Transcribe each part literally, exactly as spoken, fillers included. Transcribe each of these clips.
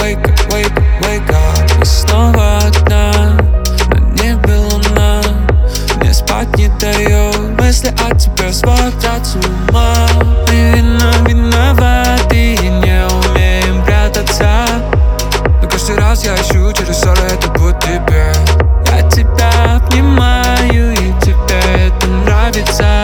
wake up, wake up, wake up. И снова одна, на небе луна. Мне спать не дает мысли о тебе сводят с ума. Мы вино, виноваты и не умеем прятаться. Но каждый раз я ищу через ссоры этот путь тебе. Я тебя обнимаю, и тебе это нравится.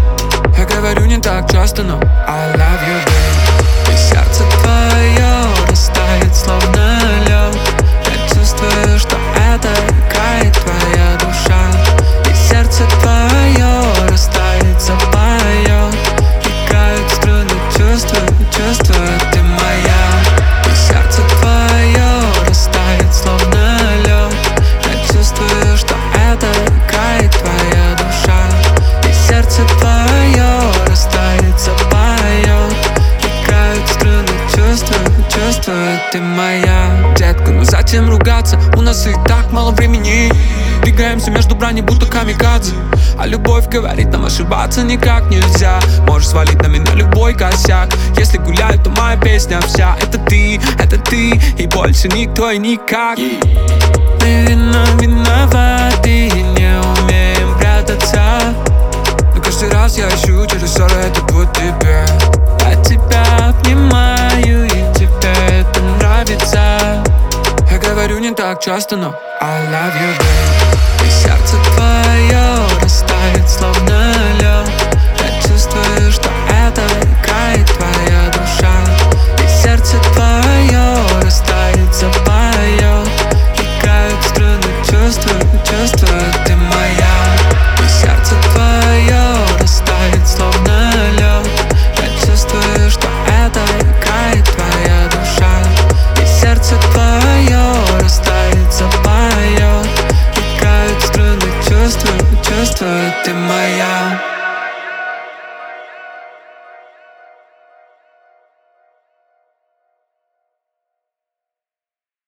Я говорю не так часто, но I love you, babe. И сердце твое растает, словно лед. Я чувствую, что это играет твоя душа. И сердце твое растает, запоет. Играют струны, чувствую, чувствую, ты моя. И сердце твое растает, словно лед. Я чувствую, что это играет твоя душа. И сердце твое растает, запоет. Играют струны, чувствую, чувствую, ты моя. Детка, ну зачем ругаться? У нас и так мало времени. Двигаемся между брани, будто камикадзе. А любовь говорит, нам ошибаться никак нельзя. Можешь свалить на меня любой косяк. Если гуляю, то моя песня вся. Это ты, это ты, и больше никто и никак. Мы вино, виноваты и не умеем прятаться. Но каждый раз я ищу через ссоры этот путь тебе. Я тебя обнимаю, и тебе это нравится. Я говорю не так часто, но I love you, babe. И сердце твое растает, словно лед. Я чувствую, что это играет твоя душа. И сердце твое растает, запоет. Играют струны, чувствую, чувствую, ты моя. И сердце твое растает, словно лед. Я чувствую, что это играет твоя душа. И сердце твое растает, запоет. Играют струны, чувствую, чувствую, ты моя.